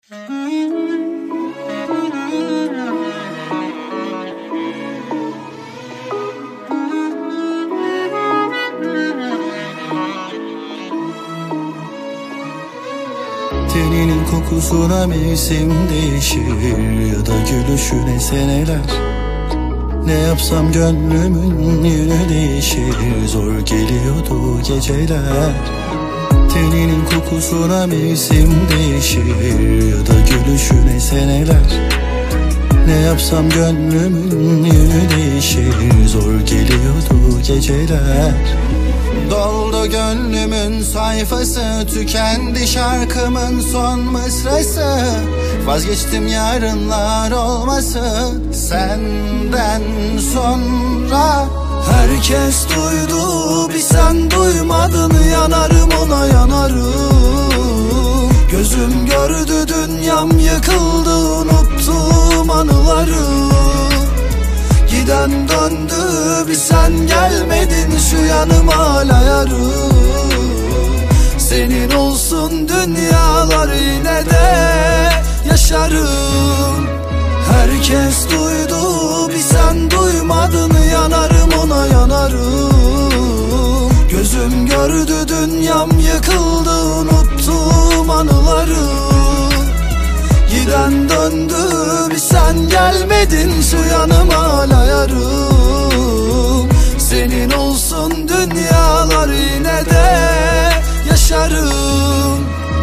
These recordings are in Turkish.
Teninin kokusuna mevsim değişir ya da gülüşüne seneler. Ne yapsam gönlümün yönü değişir, zor geliyordu geceler. Teninin kokusuna mevsim değişir ya da gülüşüne seneler. Ne yapsam gönlümün yönü değişir, zor geliyordu geceler. Doldu gönlümün sayfası, tükendi şarkımın son mısrası. Vazgeçtim yarınlar olması senden sonra. Herkes duydu, bir sen duymadın, yanarım ona yanarım. Gözüm gördü dünyam yıkıldı, unuttum anıları. Giden döndü, bir sen gelmedin, şu yanım hala yarım. Senin olsun dünyalar, yine de yaşarım. Herkes duydu, bir sen duymadın, yanarım ona yanarım. Gözüm gördü dünyam yıkıldı, unuttum anıları. Giden döndü, bir sen gelmedin, şu yanım hala yarım. Senin olsun dünyalar, yine de yaşarım.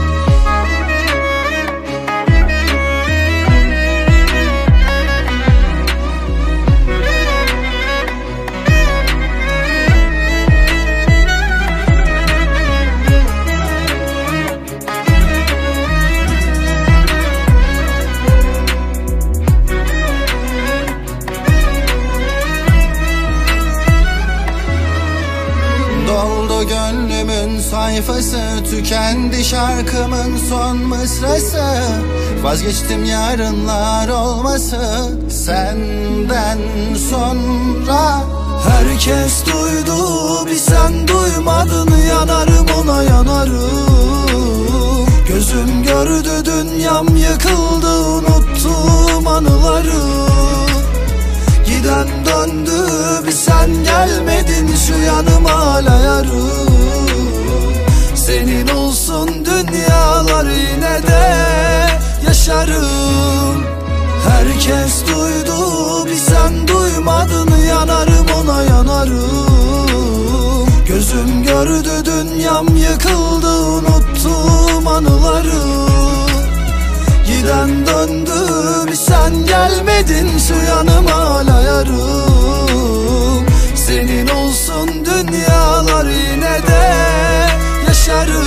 Doldu gönlümün sayfası, tükendi şarkımın son mısrası. Vazgeçtim yarınlar olması senden sonra. Herkes duydu, bir sen duymadın, yanarım ona yanarım. Gözüm gördü dünyam yıkıldı, unuttum anıları. Giden döndü, bir sen gelmedin, şu yanım hala yarım. Senin olsun dünyalar, yine de yaşarım. Herkes duydu, bir sen duymadın, yanarım ona yanarım. Gözüm gördü dünyam yıkıldı, unuttum anıları. Giden döndü, bir sen gelmedin, şu yanım hala yarım. Senin olsun dünyalar, yine de yaşarım.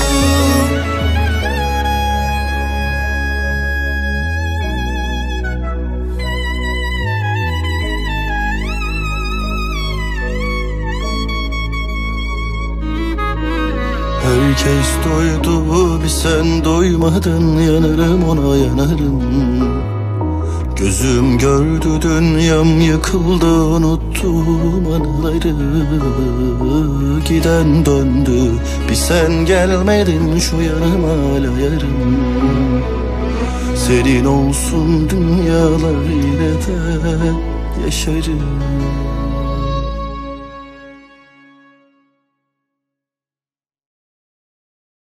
Herkes duydu, bir sen duymadın, yanarım ona yanarım. Gözüm gördü dünyam yıkıldı, unuttum anıları. Giden döndü, bir sen gelmedin, şu yanım hala yarım. Senin olsun dünyalar, yine de yaşarım.